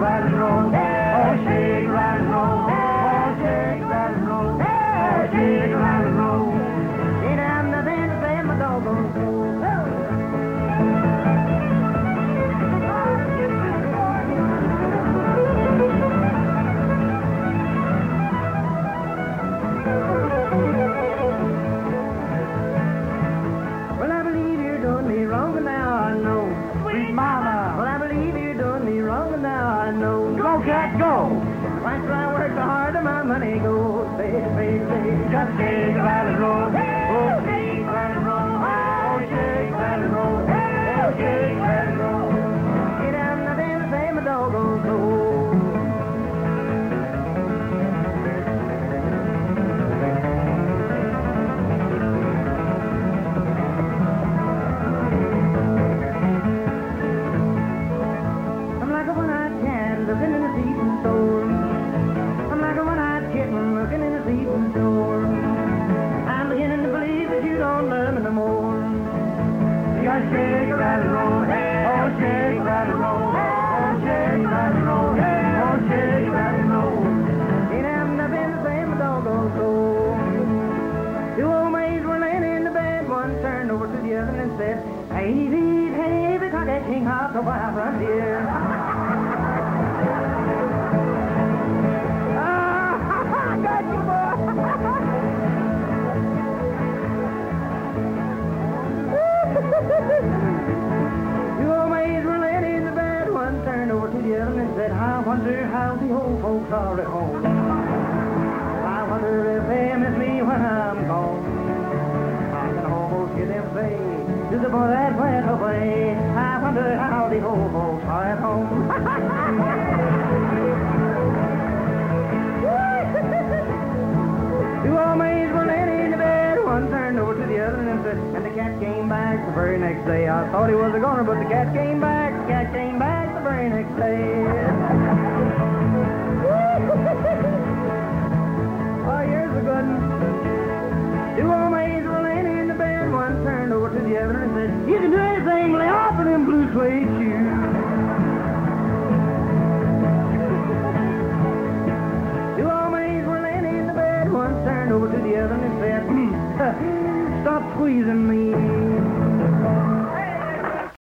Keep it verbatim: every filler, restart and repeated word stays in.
rattle, and roll. Oh, shake, rattle, and roll. Oh, shake, rattle, and roll. Oh, shake, rattle, and roll. Ain't have nothing to say, my doggone soul. Well, I believe you're doing me wrong, and now I know. Sweet mama. Well, I believe you're doing me wrong, and now I know. Go, cat, go. Once I work, the harder my money goes. Say, say, say, just shake, rattle, and roll. Oh, shake, rattle, and roll. Oh, shake, rattle, and roll. Oh, shake, rattle, and roll. Ain't have nothing to say, my doggone soul. I'm like a one-eyed cat looking in a seafood store. I'm like a one-eyed kitten looking in a seafood store. I'm beginning to believe that you don't love me no more. Just shake, rattle, roll. Oh, shake, rattle, roll. Oh, shake, rattle, roll. Oh, shake, rattle, roll. Ain't have nothing to say, my doggone soul. Two old maids were laying in the bed. One turned over to the other and said, hey, hey, hey, because that king hopped the wild frontier. Ah, I got you, boy. Two old maids were laying in the bed. One turned over to the other and said, I wonder how the old folks are at home. I wonder if they miss me when I'm gone. I can almost hear them say to the boy that went away, I wonder how the old folks are at home. Two old maids were laying in the bed. One turned over to the other and said, and the cat came back the very next day. I thought he was a goner, but the cat came back. The cat came back the very next day. Oh, here's a good one. Two old maids were laying in the bed. One turned over to the other and said, you can do anything, lay off of them blue suede shoes. Two old maids were laying in the bed. One turned over to the other and said, stop squeezing me